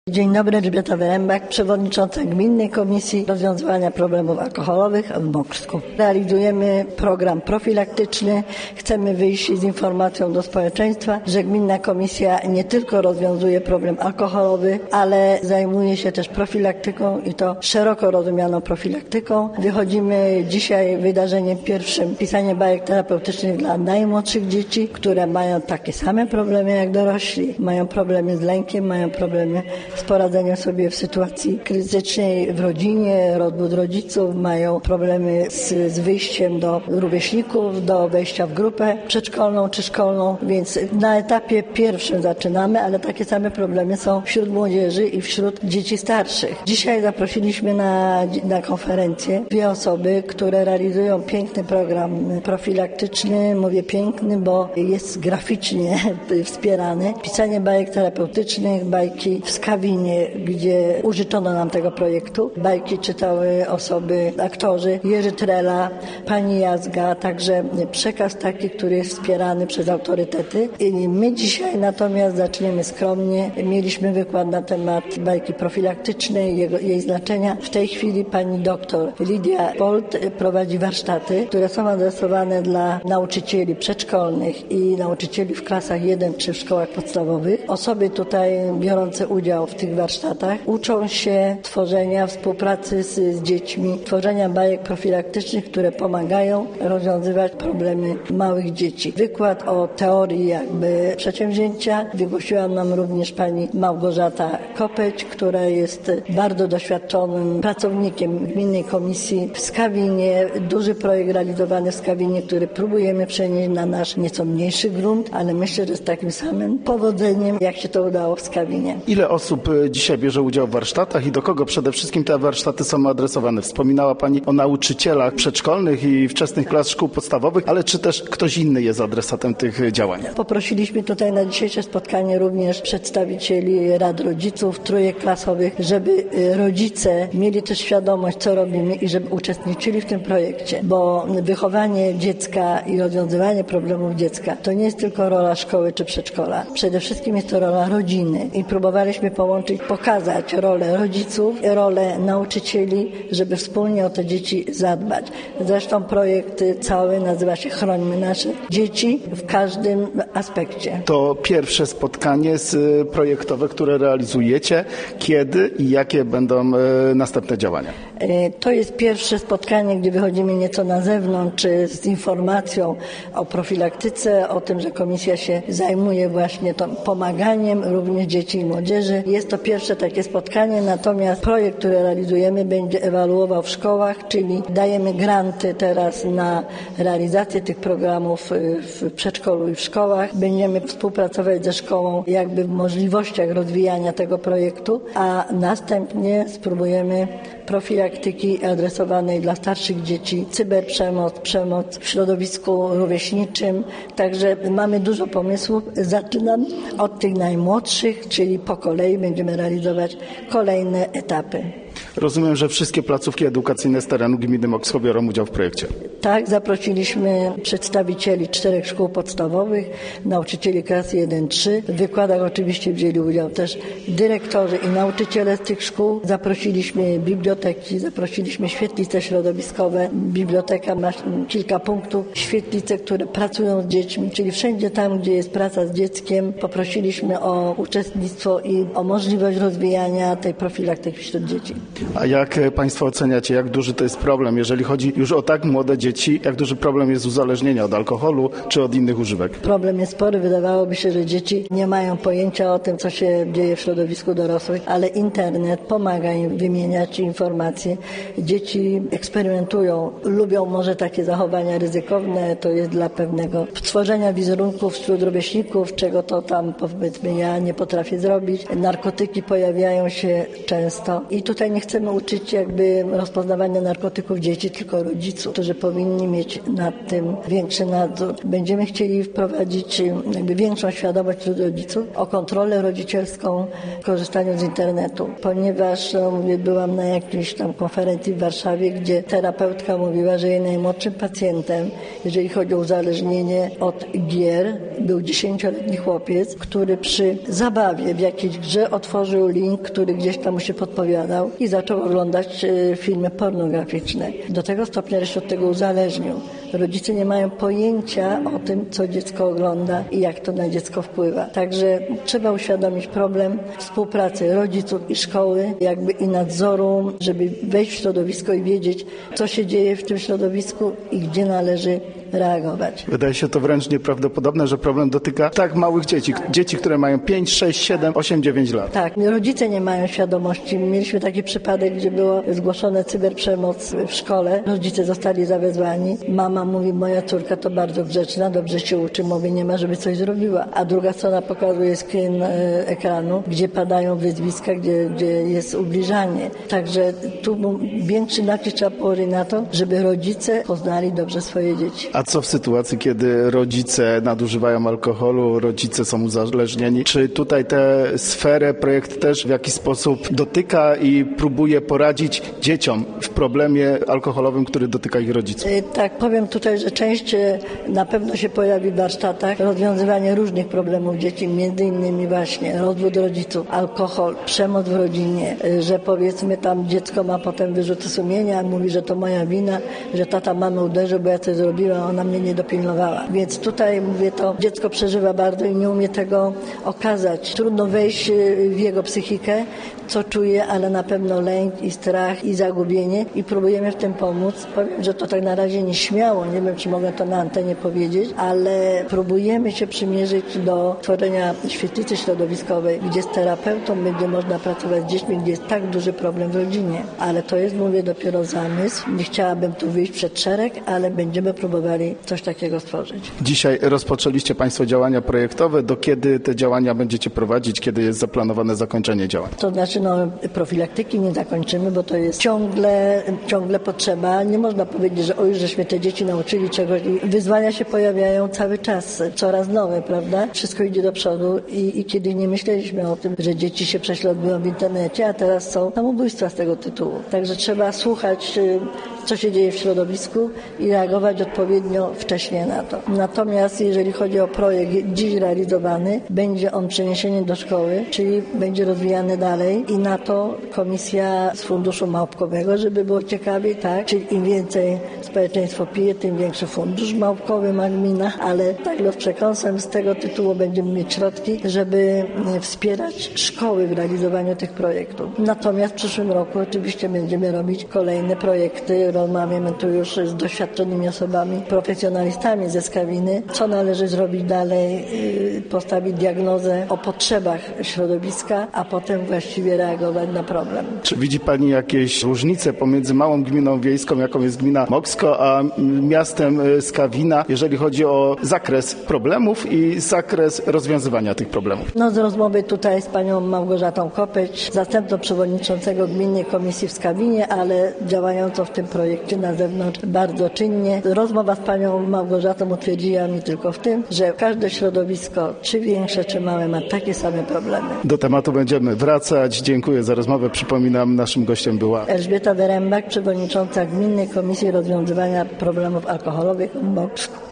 Dzień dobry, Elżbieta Wyrembak, przewodnicząca Gminnej Komisji Rozwiązywania Problemów Alkoholowych w Mokrzu. Realizujemy program profilaktyczny. Chcemy wyjść z informacją do społeczeństwa, że Gminna Komisja nie tylko rozwiązuje problem alkoholowy, ale zajmuje się też profilaktyką i to szeroko rozumianą profilaktyką. Wychodzimy dzisiaj wydarzeniem pierwszym pisanie bajek terapeutycznych dla najmłodszych dzieci, które mają takie same problemy jak dorośli. Mają problemy z lękiem, mają problemy z poradzeniem sobie w sytuacji krytycznej w rodzinie, rozwód rodziców, mają problemy z wyjściem do rówieśników, do wejścia w grupę przedszkolną czy szkolną, więc na etapie pierwszym zaczynamy, ale takie same problemy są wśród młodzieży i wśród dzieci starszych. Dzisiaj zaprosiliśmy na konferencję dwie osoby, które realizują piękny program profilaktyczny. Mówię piękny, bo jest graficznie wspierany. Pisanie bajek terapeutycznych, bajki w Skawinie, gdzie użyczono nam tego projektu. Bajki czytały osoby, aktorzy Jerzy Trela, pani Jazga, także przekaz taki, który jest wspierany przez autorytety. I my dzisiaj natomiast zaczniemy skromnie. Mieliśmy wykład na temat bajki profilaktycznej, jej znaczenia. W tej chwili pani doktor Lidia Bolt prowadzi warsztaty, które są adresowane dla nauczycieli przedszkolnych i nauczycieli w klasach 1-3 w szkołach podstawowych. Osoby tutaj biorące udział w tych warsztatach uczą się tworzenia, współpracy z dziećmi, tworzenia bajek profilaktycznych, które pomagają rozwiązywać problemy małych dzieci. Wykład o teorii jakby przedsięwzięcia wygłosiła nam również pani Małgorzata Kopeć, która jest bardzo doświadczonym pracownikiem Gminnej Komisji w Skawinie. Duży projekt realizowany w Skawinie, który próbujemy przenieść na nasz nieco mniejszy grunt, ale myślę, że z takim samym powodzeniem, jak się to udało w Skawinie. Ile osób dzisiaj bierze udział w warsztatach i do kogo przede wszystkim te warsztaty są adresowane? Wspominała pani o nauczycielach przedszkolnych i wczesnych klas szkół podstawowych, ale czy też ktoś inny jest adresatem tych działań? Poprosiliśmy tutaj na dzisiejsze spotkanie również przedstawicieli rad rodziców, trójek klasowych, żeby rodzice mieli też świadomość, co robimy i żeby uczestniczyli w tym projekcie, bo wychowanie dziecka i rozwiązywanie problemów dziecka to nie jest tylko rola szkoły czy przedszkola. Przede wszystkim jest to rola rodziny i próbowaliśmy połączyć, pokazać rolę rodziców, rolę nauczycieli, żeby wspólnie o te dzieci zadbać. Zresztą projekt cały nazywa się Chrońmy nasze dzieci w każdym aspekcie. To pierwsze spotkanie projektowe, które realizujecie. Kiedy i jakie będą następne działania? To jest pierwsze spotkanie, gdzie wychodzimy nieco na zewnątrz z informacją o profilaktyce, o tym, że komisja się zajmuje właśnie pomaganiem również dzieci i młodzieży. Jest to pierwsze takie spotkanie, natomiast projekt, który realizujemy, będzie ewaluował w szkołach, czyli dajemy granty teraz na realizację tych programów w przedszkolu i w szkołach. Będziemy współpracować ze szkołą jakby w możliwościach rozwijania tego projektu, a następnie spróbujemy profilaktyki adresowanej dla starszych dzieci, cyberprzemoc, przemoc w środowisku rówieśniczym. Także mamy dużo pomysłów. Zaczynam od tych najmłodszych, czyli po kolei będziemy realizować kolejne etapy. Rozumiem, że wszystkie placówki edukacyjne z terenu gminy Mokrz biorą udział w projekcie. Tak, zaprosiliśmy przedstawicieli 4 szkół podstawowych, nauczycieli klas 1-3. W wykładach oczywiście wzięli udział też dyrektorzy i nauczyciele z tych szkół. Zaprosiliśmy biblioteki, zaprosiliśmy świetlice środowiskowe. Biblioteka ma kilka punktów. Świetlice, które pracują z dziećmi, czyli wszędzie tam, gdzie jest praca z dzieckiem, poprosiliśmy o uczestnictwo i o możliwość rozwijania tej profilaktyki wśród dzieci. A jak państwo oceniacie, jak duży to jest problem, jeżeli chodzi już o tak młode dzieci, jak duży problem jest uzależnienia od alkoholu czy od innych używek? Problem jest spory. Wydawałoby się, że dzieci nie mają pojęcia o tym, co się dzieje w środowisku dorosłych, ale internet pomaga im wymieniać informacje. Dzieci eksperymentują, lubią może takie zachowania ryzykowne, to jest dla pewnego stworzenia wizerunków wśród rówieśników, czego to tam powiedzmy ja nie potrafię zrobić. Narkotyki pojawiają się często i tutaj nie chcę chcemy uczyć jakby rozpoznawania narkotyków dzieci, tylko rodziców, którzy powinni mieć nad tym większy nadzór. Będziemy chcieli wprowadzić jakby większą świadomość wśród rodziców o kontrolę rodzicielską w korzystaniu z internetu, ponieważ byłam na jakiejś tam konferencji w Warszawie, gdzie terapeutka mówiła, że jej najmłodszym pacjentem, jeżeli chodzi o uzależnienie od gier, był 10-letni chłopiec, który przy zabawie w jakiejś grze otworzył link, który gdzieś tam mu się podpowiadał i zaczął oglądać filmy pornograficzne. Do tego stopnia, że się od tego uzależnił. Rodzice nie mają pojęcia o tym, co dziecko ogląda i jak to na dziecko wpływa. Także trzeba uświadomić problem współpracy rodziców i szkoły, jakby i nadzoru, żeby wejść w środowisko i wiedzieć, co się dzieje w tym środowisku i gdzie należy reagować. Wydaje się to wręcz nieprawdopodobne, że problem dotyka tak małych dzieci. Dzieci, które mają 5, 6, 7, 8, 9 lat. Tak, rodzice nie mają świadomości. Mieliśmy taki przypadek, gdzie było zgłoszone cyberprzemoc w szkole. Rodzice zostali zawezwani. Mama mówi, moja córka to bardzo grzeczna, dobrze się uczy, mówi, nie ma, żeby coś zrobiła. A druga strona pokazuje screen ekranu, gdzie padają wyzwiska, gdzie jest ubliżanie. Także tu większy nacisk trzeba położyć na to, żeby rodzice poznali dobrze swoje dzieci. A co w sytuacji, kiedy rodzice nadużywają alkoholu, rodzice są uzależnieni? Czy tutaj tę sferę projekt też w jakiś sposób dotyka i próbuje poradzić dzieciom w problemie alkoholowym, który dotyka ich rodziców? Tak, powiem tutaj, że część na pewno się pojawi w warsztatach, rozwiązywanie różnych problemów dzieci, między innymi właśnie rozwód rodziców, alkohol, przemoc w rodzinie, że powiedzmy tam dziecko ma potem wyrzuty sumienia, mówi, że to moja wina, że tata mamę uderzył, bo ja coś zrobiłam, ona mnie nie dopilnowała. Więc tutaj mówię, to dziecko przeżywa bardzo i nie umie tego okazać. Trudno wejść w jego psychikę, co czuje, ale na pewno lęk i strach i zagubienie i próbujemy w tym pomóc. Powiem, że to tak na razie nieśmiało, nie wiem, czy mogę to na antenie powiedzieć, ale próbujemy się przymierzyć do tworzenia świetlicy środowiskowej, gdzie z terapeutą będzie można pracować z dziećmi, gdzie jest tak duży problem w rodzinie. Ale to jest, mówię, dopiero zamysł. Nie chciałabym tu wyjść przed szereg, ale będziemy próbowali coś takiego stworzyć. Dzisiaj rozpoczęliście Państwo działania projektowe. Do kiedy te działania będziecie prowadzić? Kiedy jest zaplanowane zakończenie działań? To znaczy, profilaktyki nie zakończymy, bo to jest ciągle potrzeba. Nie można powiedzieć, że już żeśmy te dzieci nauczyli czegoś. Wyzwania się pojawiają cały czas, coraz nowe, prawda? Wszystko idzie do przodu i kiedy nie myśleliśmy o tym, że dzieci się prześladują w internecie, a teraz są samobójstwa z tego tytułu. Także trzeba słuchać, co się dzieje w środowisku i reagować odpowiednio wcześnie na to. Natomiast jeżeli chodzi o projekt dziś realizowany, będzie on przeniesiony do szkoły, czyli będzie rozwijany dalej i na to komisja z funduszu małpkowego, żeby było ciekawiej, tak? Czyli im więcej społeczeństwo pije, tym większy fundusz małpkowy ma gmina, ale tak los przekąsem z tego tytułu będziemy mieć środki, żeby wspierać szkoły w realizowaniu tych projektów. Natomiast w przyszłym roku oczywiście będziemy robić kolejne projekty. Rozmawiamy tu już z doświadczonymi osobami, profesjonalistami ze Skawiny, co należy zrobić dalej, postawić diagnozę o potrzebach środowiska, a potem właściwie reagować na problem. Czy widzi Pani jakieś różnice pomiędzy małą gminą wiejską, jaką jest gmina Moksko, a miastem Skawina, jeżeli chodzi o zakres problemów i zakres rozwiązywania tych problemów? Z rozmowy tutaj z panią Małgorzatą Kopeć, zastępcą przewodniczącego Gminnej Komisji w Skawinie, ale działającą w tym projekcie na zewnątrz bardzo czynnie. Rozmowa z panią Małgorzatą utwierdziła mi tylko w tym, że każde środowisko, czy większe, czy małe, ma takie same problemy. Do tematu będziemy wracać. Dziękuję za rozmowę. Przypominam, naszym gościem była Elżbieta Wyrembak, przewodnicząca Gminnej Komisji Rozwiązywania Problemów Alkoholowych w Moksku.